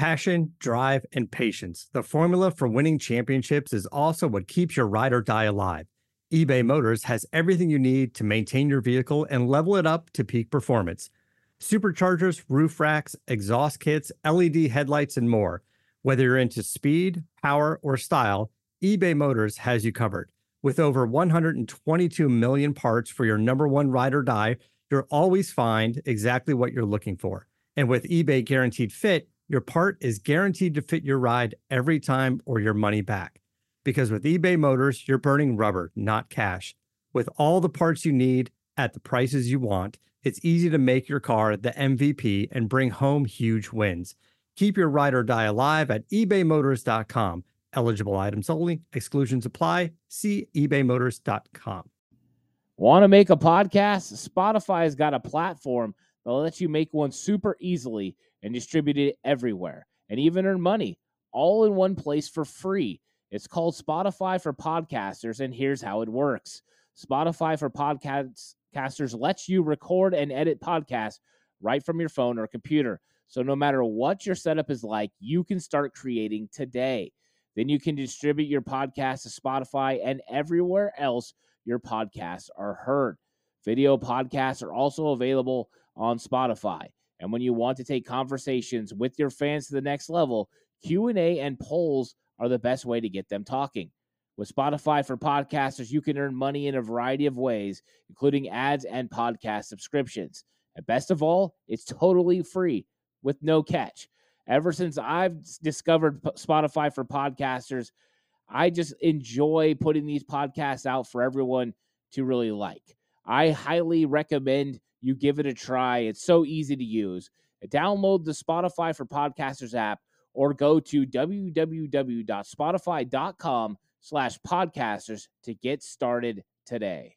Passion, drive, and patience. The formula for winning championships is also what keeps your ride or die alive. eBay Motors has everything you need to maintain your vehicle and level it up to peak performance. Superchargers, roof racks, exhaust kits, LED headlights, and more. Whether you're into speed, power, or style, eBay Motors has you covered. With over 122 million parts for your number one ride or die, you'll always find exactly what you're looking for. And with eBay Guaranteed Fit, your part is guaranteed to fit your ride every time or your money back. Because with eBay Motors, you're burning rubber, not cash. With all the parts you need at the prices you want, it's easy to make your car the MVP and bring home huge wins. Keep your ride or die alive at ebaymotors.com. Eligible items only. Exclusions apply. See ebaymotors.com. Want to make a podcast? Spotify's got a platform that lets you make one super easily and distribute it everywhere, and even earn money, all in one place for free. It's called Spotify for Podcasters, and here's how it works. Spotify for Podcasters lets you record and edit podcasts right from your phone or computer. So no matter what your setup is like, you can start creating today. Then you can distribute your podcast to Spotify and everywhere else your podcasts are heard. Video podcasts are also available on Spotify. And when you want to take conversations with your fans to the next level, Q&A and polls are the best way to get them talking. With Spotify for Podcasters, you can earn money in a variety of ways, including ads and podcast subscriptions. And best of all, it's totally free with no catch. Ever since I've discovered Spotify for Podcasters, I just enjoy putting these podcasts out for everyone to really like. I highly recommend you give it a try. It's so easy to use. Download the Spotify for Podcasters app or go to www.spotify.com/podcasters to get started today.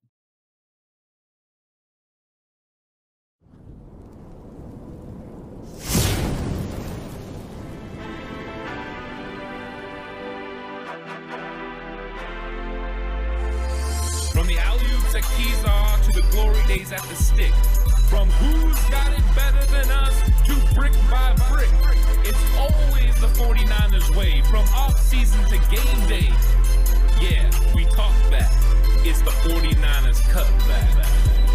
From the alley-oops at Kezar to the glory days at the stick. From who's got it better than us to brick by brick. It's always the 49ers way. From off-season to game day. Yeah, we talk that. It's the 49ers cutback.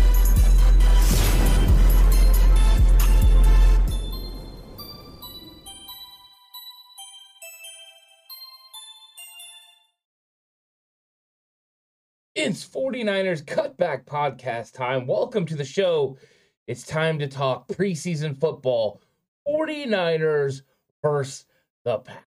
It's 49ers Cutback Podcast time. Welcome to the show. It's time to talk preseason football. 49ers versus the Pack.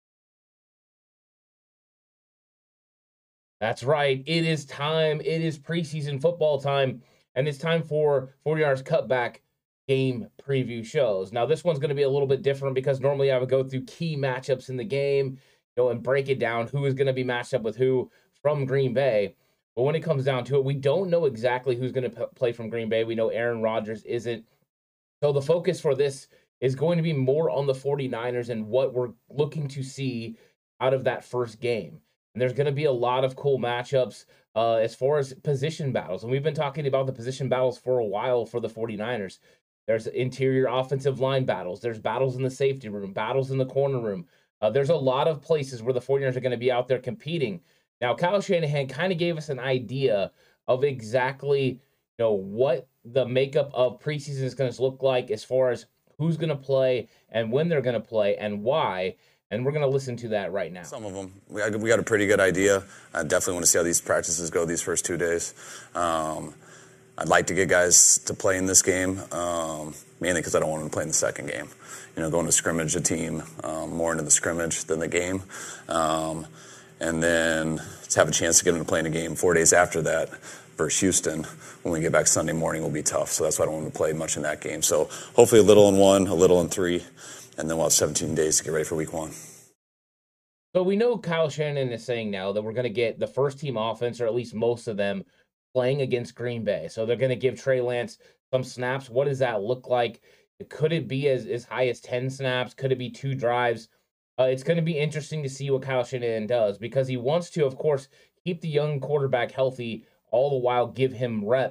That's right. It is time. It is preseason football time. And it's time for 49ers Cutback game preview shows. Now, this one's going to be a little bit different because normally I would go through key matchups in the game, and break it down who is going to be matched up with who from Green Bay. But when it comes down to it, we don't know exactly who's going to play from Green Bay. We know Aaron Rodgers isn't. So the focus for this is going to be more on the 49ers and what we're looking to see out of that first game. And there's going to be a lot of cool matchups as far as position battles. And we've been talking about the position battles for a while for the 49ers. There's interior offensive line battles. There's battles in the safety room, battles in the corner room. There's a lot of places where the 49ers are going to be out there competing. Now, Kyle Shanahan kind of gave us an idea of exactly, what the makeup of preseason is going to look like as far as who's going to play and when they're going to play and why. And we're going to listen to that right now. Some of them. We got a pretty good idea. I definitely want to see how these practices go these first 2 days. I'd like to get guys to play in this game, mainly because I don't want them to play in the second game. Going to scrimmage a team more into the scrimmage than the game. And then to have a chance to get them to play in a game 4 days after that versus Houston when we get back Sunday morning will be tough. So that's why I don't want them to play much in that game. So hopefully a little in 1, a little in 3, and then we'll have 17 days to get ready for week 1. So we know Kyle Shanahan is saying now that we're going to get the first team offense, or at least most of them, playing against Green Bay. So they're going to give Trey Lance some snaps. What does that look like? Could it be as high as 10 snaps? Could it be 2 drives? It's going to be interesting to see what Kyle Shanahan does because he wants to, of course, keep the young quarterback healthy, all the while give him reps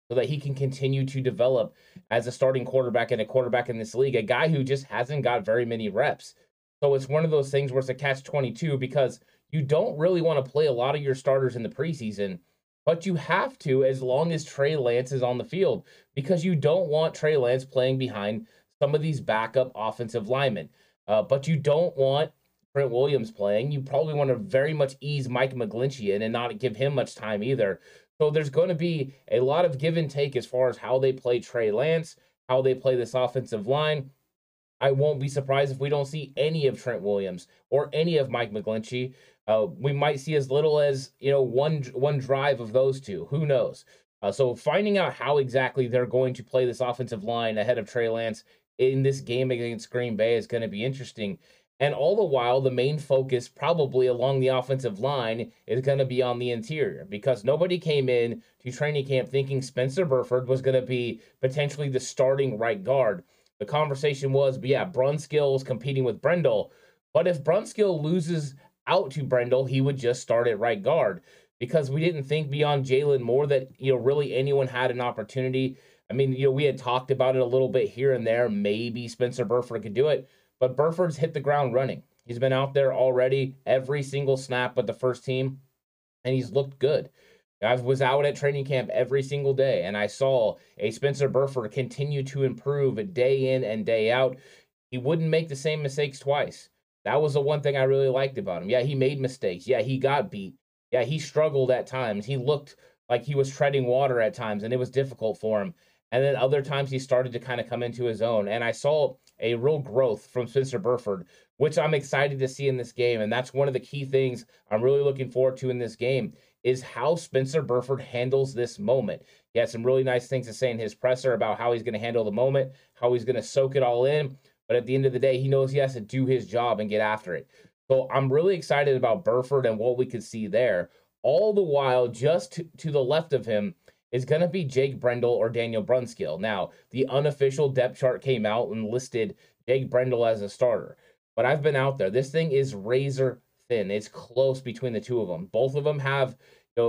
so that he can continue to develop as a starting quarterback and a quarterback in this league, a guy who just hasn't got very many reps. So it's one of those things where it's a catch-22 because you don't really want to play a lot of your starters in the preseason, but you have to as long as Trey Lance is on the field because you don't want Trey Lance playing behind some of these backup offensive linemen. But you don't want Trent Williams playing. You probably want to very much ease Mike McGlinchey in and not give him much time either. So there's going to be a lot of give and take as far as how they play Trey Lance, how they play this offensive line. I won't be surprised if we don't see any of Trent Williams or any of Mike McGlinchey. We might see as little as one drive of those two. Who knows? So finding out how exactly they're going to play this offensive line ahead of Trey Lance in this game against Green Bay is going to be interesting. And all the while, the main focus probably along the offensive line is going to be on the interior because nobody came in to training camp thinking Spencer Burford was going to be potentially the starting right guard. The conversation was, Brunskill is competing with Brendel. But if Brunskill loses out to Brendel, he would just start at right guard because we didn't think beyond Jalen Moore that, really anyone had an opportunity. I mean, we had talked about it a little bit here and there. Maybe Spencer Burford could do it. But Burford's hit the ground running. He's been out there already every single snap with the first team, and he's looked good. I was out at training camp every single day, and I saw a Spencer Burford continue to improve day in and day out. He wouldn't make the same mistakes twice. That was the one thing I really liked about him. Yeah, he made mistakes. Yeah, he got beat. Yeah, he struggled at times. He looked like he was treading water at times, and it was difficult for him. And then other times he started to kind of come into his own. And I saw a real growth from Spencer Burford, which I'm excited to see in this game. And that's one of the key things I'm really looking forward to in this game is how Spencer Burford handles this moment. He had some really nice things to say in his presser about how he's going to handle the moment, how he's going to soak it all in. But at the end of the day, he knows he has to do his job and get after it. So I'm really excited about Burford and what we could see there. All the while, just to the left of him, is going to be Jake Brendel or Daniel Brunskill. Now, the unofficial depth chart came out and listed Jake Brendel as a starter. But I've been out there. This thing is razor thin. It's close between the two of them. Both of them have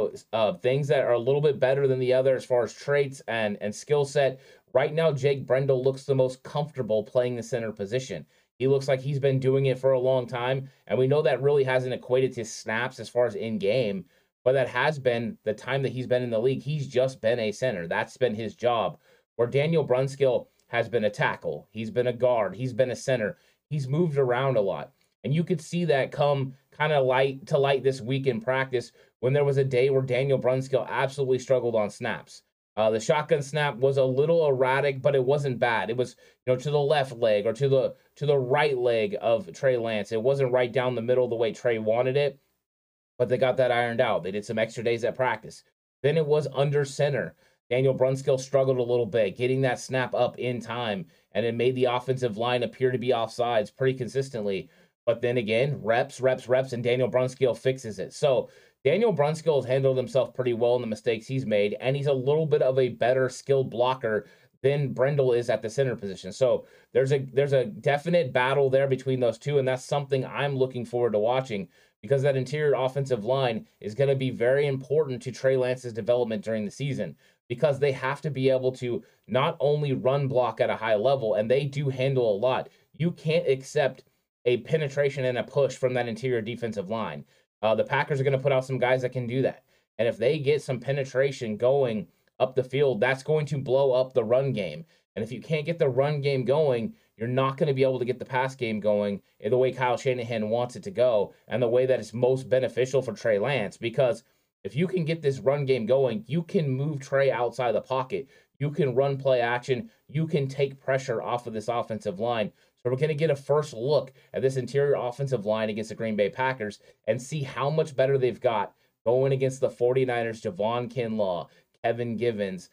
things that are a little bit better than the other as far as traits and skill set. Right now, Jake Brendel looks the most comfortable playing the center position. He looks like he's been doing it for a long time. And we know that really hasn't equated to snaps as far as in-game. But that has been the time that he's been in the league. He's just been a center. That's been his job. Where Daniel Brunskill has been a tackle. He's been a guard. He's been a center. He's moved around a lot. And you could see that come kind of light this week in practice when there was a day where Daniel Brunskill absolutely struggled on snaps. The shotgun snap was a little erratic, but it wasn't bad. It was, to the left leg or to the right leg of Trey Lance. It wasn't right down the middle the way Trey wanted it. But they got that ironed out. They did some extra days at practice. Then it was under center. Daniel Brunskill struggled a little bit, getting that snap up in time, and it made the offensive line appear to be offsides pretty consistently. But then again, reps, and Daniel Brunskill fixes it. So Daniel Brunskill has handled himself pretty well in the mistakes he's made, and he's a little bit of a better skilled blocker than Brendel is at the center position. So there's a definite battle there between those two, and that's something I'm looking forward to watching, because that interior offensive line is going to be very important to Trey Lance's development during the season, because they have to be able to not only run block at a high level, and they do handle a lot. You can't accept a penetration and a push from that interior defensive line. The Packers are going to put out some guys that can do that. And if they get some penetration going up the field, that's going to blow up the run game. And if you can't get the run game going, you're not going to be able to get the pass game going in the way Kyle Shanahan wants it to go and the way that it's most beneficial for Trey Lance. Because if you can get this run game going, you can move Trey outside the pocket. You can run play action. You can take pressure off of this offensive line. So we're going to get a first look at this interior offensive line against the Green Bay Packers and see how much better they've got going against the 49ers, Javon Kinlaw, Kevin Givens,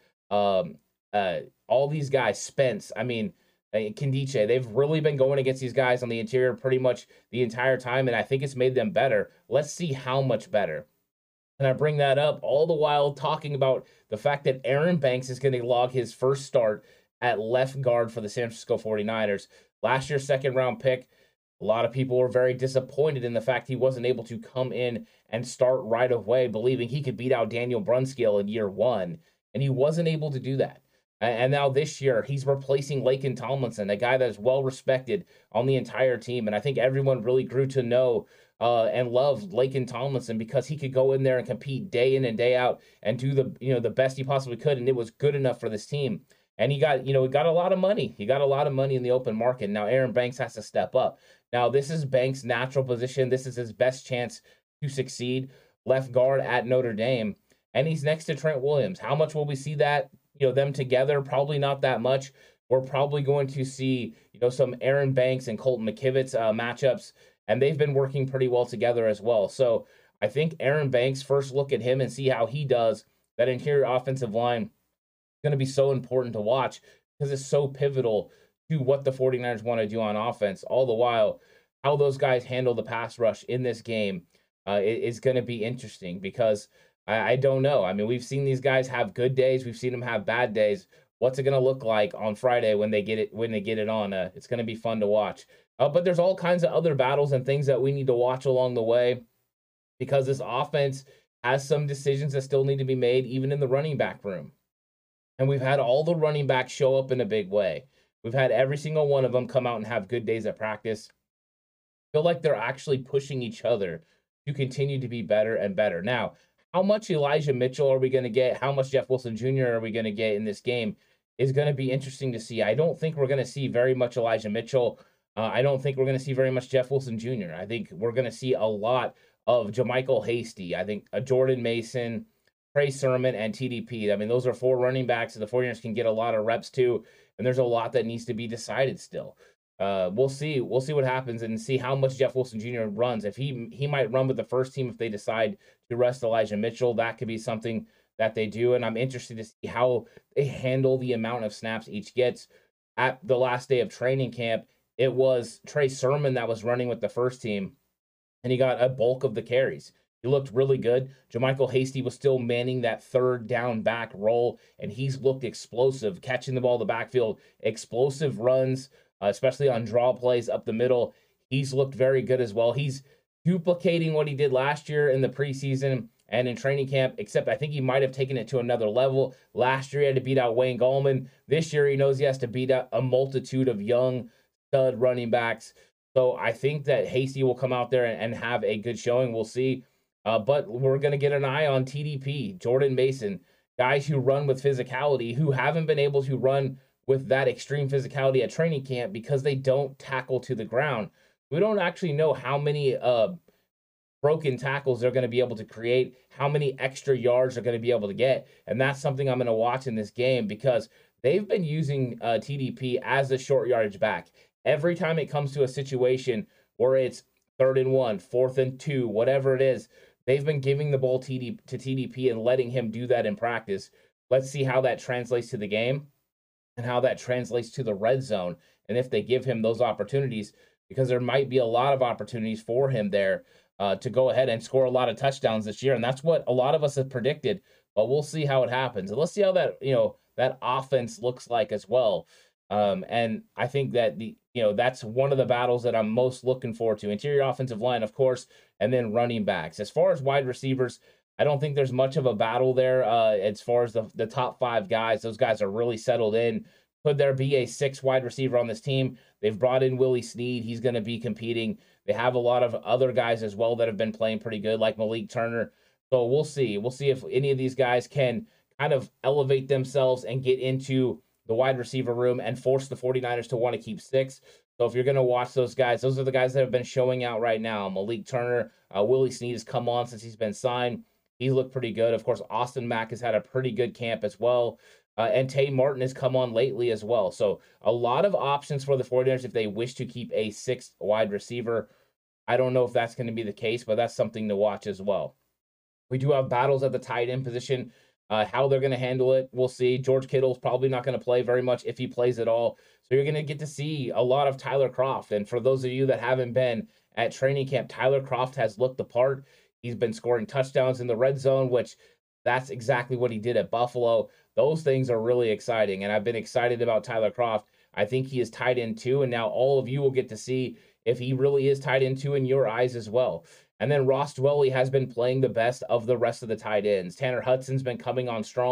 all these guys, Spence, Kendiche. They've really been going against these guys on the interior pretty much the entire time, and I think it's made them better. Let's see how much better. And I bring that up all the while talking about the fact that Aaron Banks is going to log his first start at left guard for the San Francisco 49ers. Last year's second-round pick, a lot of people were very disappointed in the fact he wasn't able to come in and start right away, believing he could beat out Daniel Brunskill in year one. and he wasn't able to do that. And now this year, he's replacing Laken Tomlinson, a guy that is well respected on the entire team. And I think everyone really grew to know and love Laken Tomlinson because he could go in there and compete day in and day out and do the best he possibly could, and it was good enough for this team. And he got a lot of money. He got a lot of money in the open market. Now Aaron Banks has to step up. Now this is Banks' natural position. This is his best chance to succeed. Left guard at Notre Dame, and he's next to Trent Williams. How much will we see that? Them together? Probably not that much. We're probably going to see some Aaron Banks and Colton McKivitz matchups, and they've been working pretty well together as well. So I think Aaron Banks, first look at him and see how he does. That interior offensive line is going to be so important to watch because it's so pivotal to what the 49ers want to do on offense. All the while, how those guys handle the pass rush in this game is going to be interesting because I don't know. I mean, we've seen these guys have good days. We've seen them have bad days. What's it going to look like on Friday when they get it on? It's going to be fun to watch. But there's all kinds of other battles and things that we need to watch along the way because this offense has some decisions that still need to be made, even in the running back room. And we've had all the running backs show up in a big way. We've had every single one of them come out and have good days at practice. Feel like they're actually pushing each other to continue to be better and better. Now, how much Elijah Mitchell are we going to get? How much Jeff Wilson Jr. are we going to get in this game is going to be interesting to see. I don't think we're going to see very much Elijah Mitchell. I don't think we're going to see very much Jeff Wilson Jr. I think we're going to see a lot of JaMycal Hasty. I think Jordan Mason, Trey Sermon, and TDP. I mean, those are 4 running backs that the 49ers can get a lot of reps to, and there's a lot that needs to be decided still. We'll see what happens and see how much Jeff Wilson Jr. runs. If he might run with the first team if they decide to rest Elijah Mitchell, that could be something that they do. And I'm interested to see how they handle the amount of snaps each gets. At the last day of training camp, it was Trey Sermon that was running with the first team, and he got a bulk of the carries. He looked really good. JaMycal Hasty was still manning that third down back role, and he's looked explosive, catching the ball in the backfield, explosive runs, especially on draw plays up the middle. He's looked very good as well. He's duplicating what he did last year in the preseason and in training camp, except I think he might have taken it to another level. Last year, he had to beat out Wayne Gallman. This year, he knows he has to beat out a multitude of young stud running backs. So I think that Hasty will come out there and have a good showing. We'll see. But we're going to get an eye on TDP, Jordan Mason, guys who run with physicality, who haven't been able to run with that extreme physicality at training camp because they don't tackle to the ground. We don't actually know how many broken tackles they're going to be able to create, how many extra yards they're going to be able to get. And that's something I'm going to watch in this game because they've been using TDP as a short yardage back. Every time it comes to a situation where it's 3rd and 1, 4th and 2, whatever it is, they've been giving the ball to TDP and letting him do that in practice. Let's see how that translates to the game and how that translates to the red zone, and if they give him those opportunities, because there might be a lot of opportunities for him there to go ahead and score a lot of touchdowns this year, and that's what a lot of us have predicted, but we'll see how it happens. And let's see how that, that offense looks like as well. And I think that that's one of the battles that I'm most looking forward to. Interior offensive line, of course, and then running backs. As far as wide receivers, I don't think there's much of a battle there as far as the top 5 guys. Those guys are really settled in. Could there be a 6th wide receiver on this team? They've brought in Willie Snead. He's going to be competing. They have a lot of other guys as well that have been playing pretty good, like Malik Turner. So we'll see. We'll see if any of these guys can kind of elevate themselves and get into the wide receiver room and force the 49ers to want to keep 6. So if you're going to watch those guys, those are the guys that have been showing out right now. Malik Turner, Willie Snead has come on since he's been signed. He's looked pretty good. Of course, Austin Mack has had a pretty good camp as well. And Tay Martin has come on lately as well. So a lot of options for the 49ers if they wish to keep a 6th wide receiver. I don't know if that's going to be the case, but that's something to watch as well. We do have battles at the tight end position. How they're going to handle it, we'll see. George Kittle's probably not going to play very much if he plays at all. So you're going to get to see a lot of Tyler Kroft. And for those of you that haven't been at training camp, Tyler Kroft has looked the part. He's been scoring touchdowns in the red zone, which that's exactly what he did at Buffalo. Those things are really exciting, and I've been excited about Tyler Kroft. I think he is tight end 2, and now all of you will get to see if he really is tight end 2 in your eyes as well. And then Ross Dwelley has been playing the best of the rest of the tight ends. Tanner Hudson's been coming on strong.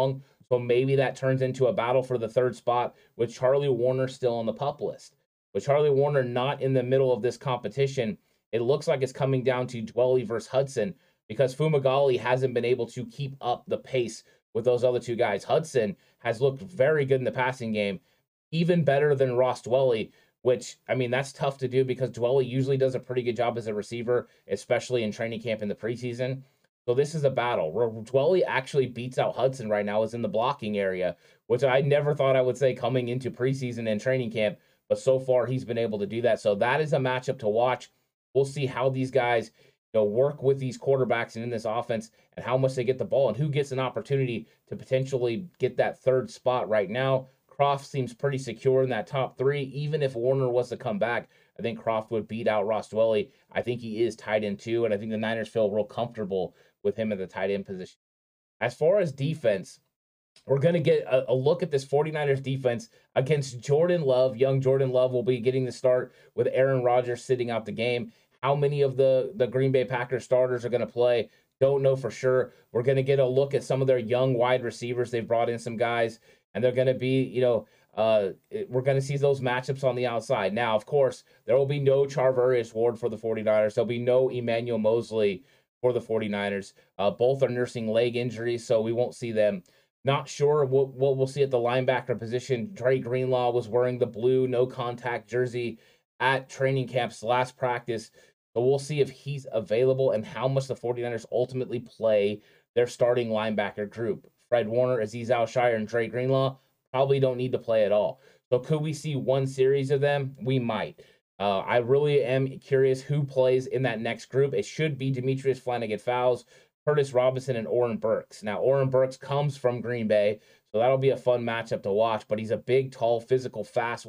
So maybe that turns into a battle for the third spot with Charlie Warner still on the PUP list. With Charlie Warner not in the middle of this competition, it looks like it's coming down to Dwelley versus Hudson because Fumagalli hasn't been able to keep up the pace with those other two guys. Hudson has looked very good in the passing game, even better than Ross Dwelley, which, I mean, that's tough to do because Dwelley usually does a pretty good job as a receiver, especially in training camp in the preseason. So this is a battle where Dwelley actually beats out Hudson right now, is in the blocking area, which I never thought I would say coming into preseason and training camp, but so far he's been able to do that. So that is a matchup to watch. We'll see how these guys work with these quarterbacks and in this offense and how much they get the ball and who gets an opportunity to potentially get that third spot right now. Croft seems pretty secure in that top three. Even if Warner was to come back, I think Croft would beat out Ross Dwelley. I think he is tight end too, and I think the Niners feel real comfortable with him at the tight end position. As far as defense, we're going to get a look at this 49ers defense against Jordan Love. Young Jordan Love will be getting the start with Aaron Rodgers sitting out the game. How many of the Green Bay Packers starters are going to play? Don't know for sure. We're going to get a look at some of their young wide receivers. They've brought in some guys, and they're going to be, we're going to see those matchups on the outside. Now, of course, there will be no Charvarius Ward for the 49ers. There'll be no Emmanuel Mosley for the 49ers. Both are nursing leg injuries, so we won't see them. Not sure what we'll see at the linebacker position. Dre Greenlaw was wearing the blue no-contact jersey at training camp's last practice. So we'll see if he's available and how much the 49ers ultimately play their starting linebacker group. Fred Warner, Azeez Al-Shaair, and Dre Greenlaw probably don't need to play at all. So could we see one series of them? We might. I really am curious who plays in that next group. It should be Demetrius Flannigan-Fowles, Curtis Robinson, and Oren Burks. Now, Oren Burks comes from Green Bay, so that'll be a fun matchup to watch. But he's a big, tall, physical, fast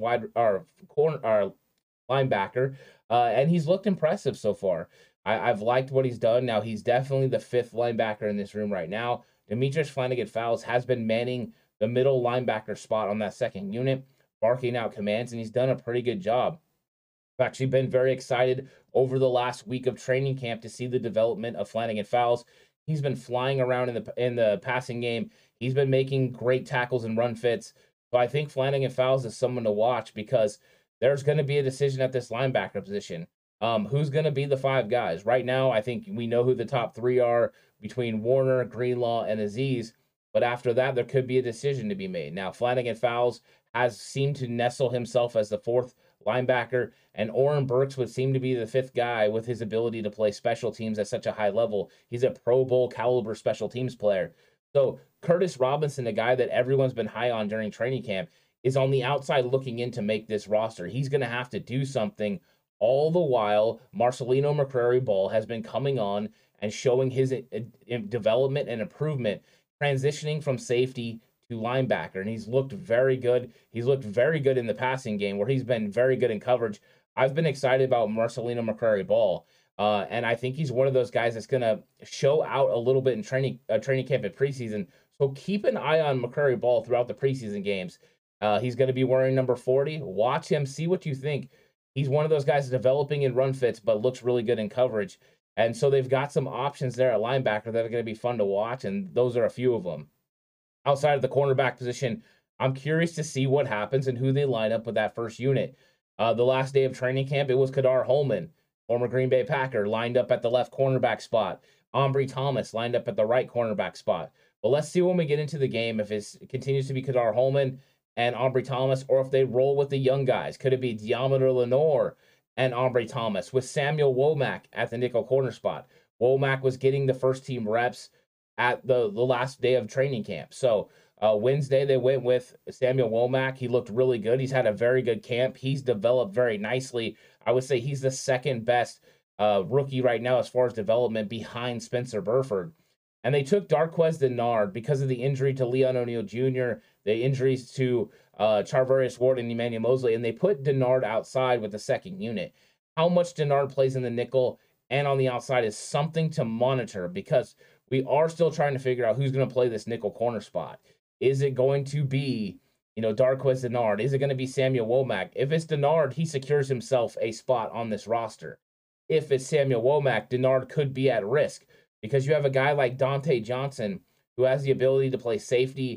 linebacker, and he's looked impressive so far. I've liked what he's done. Now, he's definitely the fifth linebacker in this room right now. Demetrius Flannigan-Fowles has been manning the middle linebacker spot on that second unit, barking out commands, and he's done a pretty good job. I've actually been very excited over the last week of training camp to see the development of Flannigan-Fowles. He's been flying around in the passing game. He's been making great tackles and run fits. So I think Flannigan-Fowles is someone to watch because there's going to be a decision at this linebacker position. Who's going to be the five guys? Right now, I think we know who the top three are between Warner, Greenlaw, and Azeez. But after that, there could be a decision to be made. Now, Flannigan-Fowles has seemed to nestle himself as the fourth linebacker, and Oren Burks would seem to be the fifth guy with his ability to play special teams at such a high level. He's a Pro Bowl caliber special teams player. So Curtis Robinson, the guy that everyone's been high on during training camp, is on the outside looking in to make this roster. He's going to have to do something. All the while, Marcelino McCrary-Ball has been coming on and showing his development and improvement, transitioning from safety to linebacker, and he's looked very good. He's looked very good in the passing game where he's been very good in coverage. I've been excited about Marcelino McCrary-Ball, and I think he's one of those guys that's going to show out a little bit in training camp and preseason. So keep an eye on McCrary-Ball throughout the preseason games. He's going to be wearing number 40. Watch him, see what you think. He's one of those guys developing in run fits, but looks really good in coverage. And so they've got some options there at linebacker that are going to be fun to watch, and those are a few of them. Outside of the cornerback position, I'm curious to see what happens and who they line up with that first unit. The last day of training camp, it was Kadar Hollman, former Green Bay Packer, lined up at the left cornerback spot. Ambry Thomas lined up at the right cornerback spot. But let's see when we get into the game if it continues to be Kadar Hollman and Ambry Thomas, or if they roll with the young guys. Could it be Deommodore Lenoir and Ambry Thomas with Samuel Womack at the nickel corner spot? Womack was getting the first team reps at the last day of training camp. So Wednesday, they went with Samuel Womack. He looked really good. He's had a very good camp. He's developed very nicely. I would say he's the second best rookie right now as far as development behind Spencer Burford. And they took Darqueze Dennard because of the injury to Leon O'Neal Jr., the injuries to Charvarius Ward and Emmanuel Mosley, and they put Dennard outside with the second unit. How much Dennard plays in the nickel and on the outside is something to monitor because we are still trying to figure out who's going to play this nickel corner spot. Is it going to be, Darqueze Dennard? Is it going to be Samuel Womack? If it's Dennard, he secures himself a spot on this roster. If it's Samuel Womack, Dennard could be at risk because you have a guy like Dante Johnson who has the ability to play safety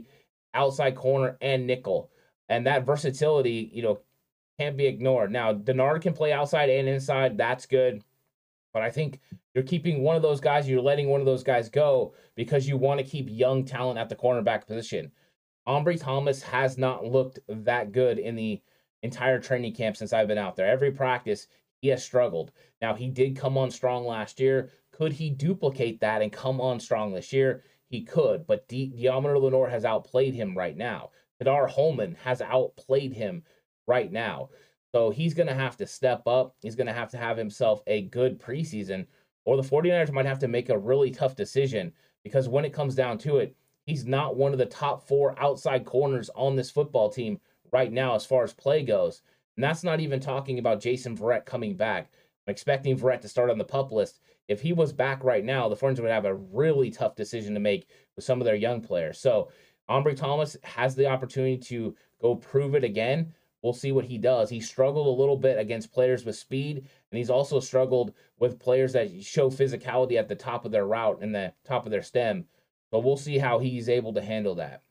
outside corner and nickel. And that versatility, can't be ignored. Now, Denard can play outside and inside. That's good. But I think you're keeping one of those guys, you're letting one of those guys go because you want to keep young talent at the cornerback position. Ambry Thomas has not looked that good in the entire training camp since I've been out there. Every practice, he has struggled. Now, he did come on strong last year. Could he duplicate that and come on strong this year? He could, but Deommodore Lenoir has outplayed him right now. Kadar Holman has outplayed him right now. So he's going to have to step up. He's going to have himself a good preseason, or the 49ers might have to make a really tough decision, because when it comes down to it, he's not one of the top 4 outside corners on this football team right now as far as play goes. And that's not even talking about Jason Verrett coming back. I'm expecting Verrett to start on the PUP list. If he was back right now, the 49ers would have a really tough decision to make with some of their young players. So Ambry Thomas has the opportunity to go prove it again. We'll see what he does. He struggled a little bit against players with speed, and he's also struggled with players that show physicality at the top of their route and the top of their stem. So we'll see how he's able to handle that.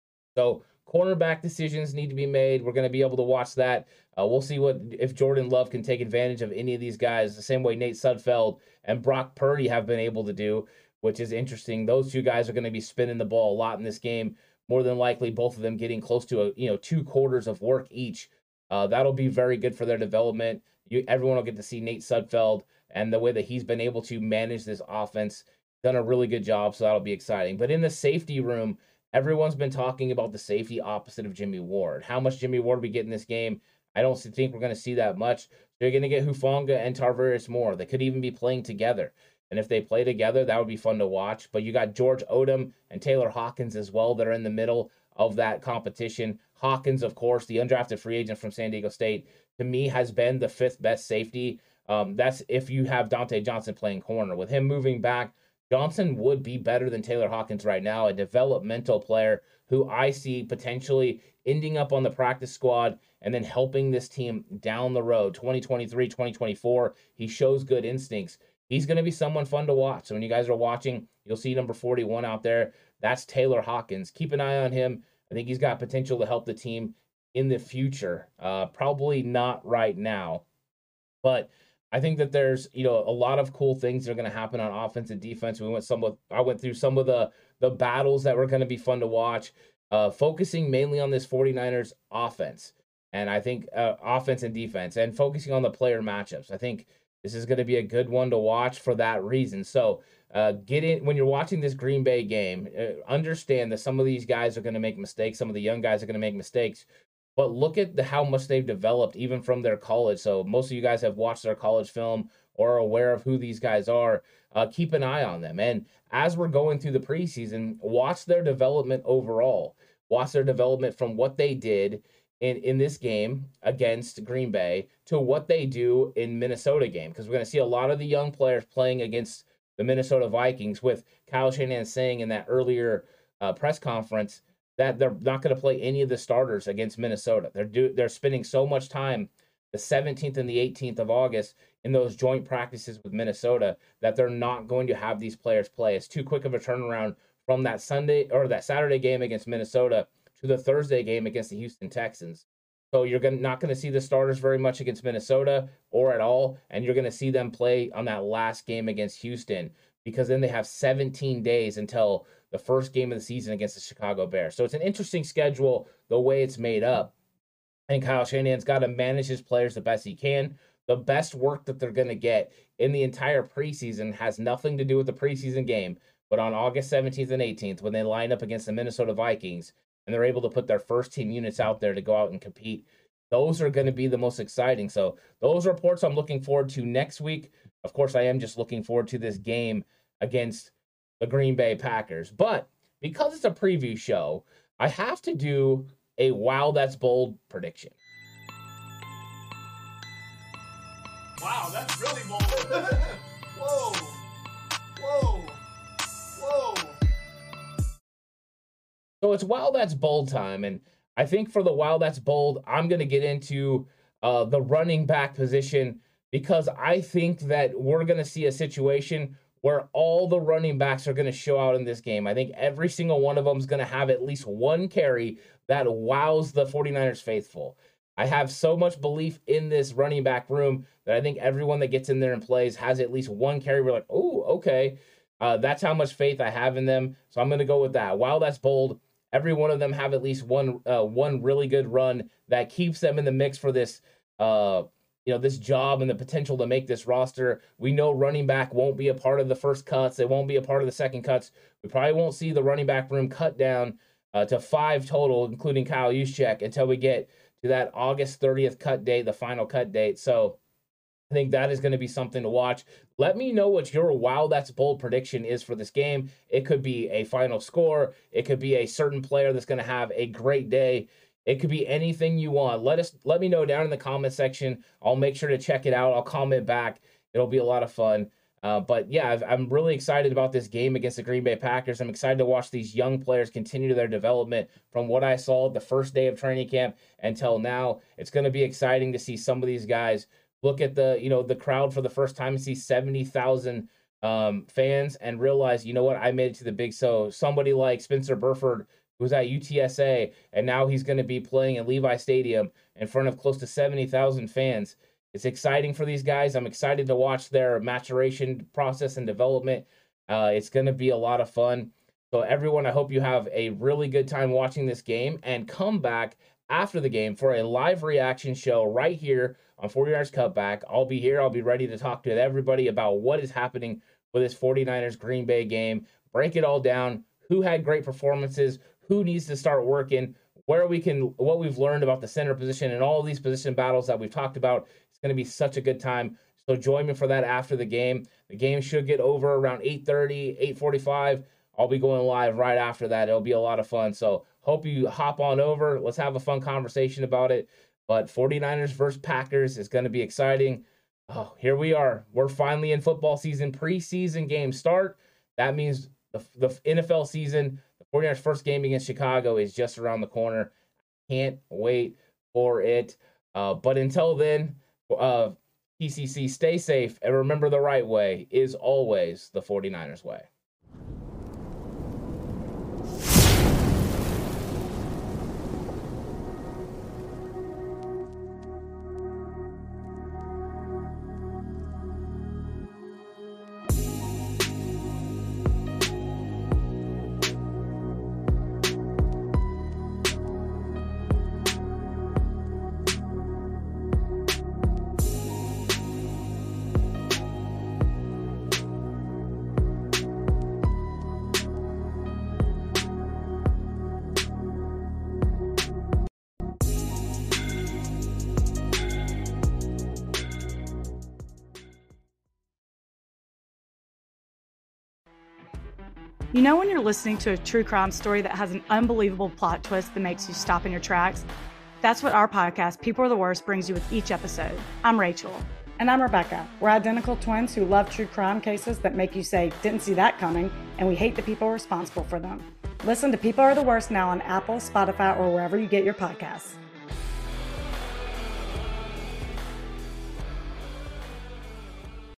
So cornerback decisions need to be made. We're going to be able to watch that. We'll see if Jordan Love can take advantage of any of these guys, the same way Nate Sudfeld and Brock Purdy have been able to do, which is interesting. Those two guys are going to be spinning the ball a lot in this game. More than likely, both of them getting close to 2 quarters of work each. That'll be very good for their development. Everyone will get to see Nate Sudfeld and the way that he's been able to manage this offense. Done a really good job, so that'll be exciting. But in the safety room, everyone's been talking about the safety opposite of Jimmy Ward. How much Jimmy Ward we get in this game? I don't think we're going to see that much. They're going to get Hufanga and Tarvarius Moore. They could even be playing together. And if they play together, that would be fun to watch. But you got George Odom and Taylor Hawkins as well that are in the middle of that competition. Hawkins, of course, the undrafted free agent from San Diego State, to me has been the 5th best safety. That's if you have Dante Johnson playing corner. With him moving back, Johnson would be better than Taylor Hawkins right now, a developmental player who I see potentially ending up on the practice squad and then helping this team down the road, 2023, 2024. He shows good instincts. He's going to be someone fun to watch. So when you guys are watching, you'll see number 41 out there. That's Taylor Hawkins. Keep an eye on him. I think he's got potential to help the team in the future. Probably not right now, but I think that there's a lot of cool things that are going to happen on offense and defense. I went through some of the battles that were going to be fun to watch, focusing mainly on this 49ers offense, and I think offense and defense, and focusing on the player matchups. I think this is going to be a good one to watch for that reason. So get in when you're watching this Green Bay game. Understand that some of these guys are going to make mistakes. Some of the young guys are going to make mistakes. But look at how much they've developed even from their college. So most of you guys have watched their college film or are aware of who these guys are. Keep an eye on them. And as we're going through the preseason, watch their development overall. Watch their development from what they did in this game against Green Bay to what they do in Minnesota game. Because we're going to see a lot of the young players playing against the Minnesota Vikings, with Kyle Shanahan saying in that earlier press conference that they're not going to play any of the starters against Minnesota. They're spending so much time the 17th and the 18th of August in those joint practices with Minnesota that they're not going to have these players play. It's too quick of a turnaround from that that Saturday game against Minnesota to the Thursday game against the Houston Texans. So you're not going to see the starters very much against Minnesota or at all, and you're going to see them play on that last game against Houston, because then they have 17 days until the first game of the season against the Chicago Bears. So it's an interesting schedule the way it's made up. And Kyle Shanahan's got to manage his players the best he can. The best work that they're going to get in the entire preseason has nothing to do with the preseason game, but on August 17th and 18th, when they line up against the Minnesota Vikings and they're able to put their first team units out there to go out and compete, those are going to be the most exciting. So those reports I'm looking forward to next week. Of course, I am just looking forward to this game against the Green Bay Packers. But because it's a preview show, I have to do a Wow That's Bold prediction. Wow, that's really bold. Whoa. Whoa. Whoa. So it's Wow That's Bold time, and I think for the Wow That's Bold, I'm going to get into the running back position, because I think that we're going to see a situation where all the running backs are going to show out in this game. I think every single one of them is going to have at least one carry that wows the 49ers faithful. I have so much belief in this running back room that I think everyone that gets in there and plays has at least one carry. We're like, oh, okay. That's how much faith I have in them. So I'm going to go with that. While that's bold, every one of them have at least one really good run that keeps them in the mix for this, this job and the potential to make this roster. We know running back won't be a part of the first cuts. They won't be a part of the second cuts. We probably won't see the running back room cut down to 5 total, including Kyle Juszczyk, until we get to that August 30th cut date, the final cut date. So I think that is going to be something to watch. Let me know what your wow, that's bold prediction is for this game. It could be a final score. It could be a certain player that's going to have a great day. It could be anything you want. Let me know down in the comment section. I'll make sure to check it out. I'll comment back. It'll be a lot of fun. But yeah, I'm really excited about this game against the Green Bay Packers. I'm excited to watch these young players continue their development from what I saw the first day of training camp until now. It's going to be exciting to see some of these guys look at the crowd for the first time and see 70,000 fans and realize, you know what, I made it to the Big So. Somebody like Spencer Burford, who was at UTSA, and now he's going to be playing at Levi Stadium in front of close to 70,000 fans. It's exciting for these guys. I'm excited to watch their maturation process and development. It's going to be a lot of fun. So everyone, I hope you have a really good time watching this game and come back after the game for a live reaction show right here on 49ers Cutback. I'll be here. I'll be ready to talk to everybody about what is happening with this 49ers Green Bay game. Break it all down. Who had great performances? Who needs to start working? What we've learned about the center position and all of these position battles that we've talked about. It's going to be such a good time. So join me for that after the game. The game should get over around 8:30, 8:45. I'll be going live right after that. It'll be a lot of fun. So hope you hop on over. Let's have a fun conversation about it. But 49ers versus Packers is going to be exciting. Oh, here we are. We're finally in football season. Preseason games start. That means the NFL season, the 49ers first game against Chicago is just around the corner. Can't wait for it. But until then, PCC, stay safe and remember the right way is always the 49ers way. You know when you're listening to a true crime story that has an unbelievable plot twist that makes you stop in your tracks? That's what our podcast, People Are the Worst, brings you with each episode. I'm Rachel. And I'm Rebecca. We're identical twins who love true crime cases that make you say, didn't see that coming, and we hate the people responsible for them. Listen to People Are the Worst now on Apple, Spotify, or wherever you get your podcasts.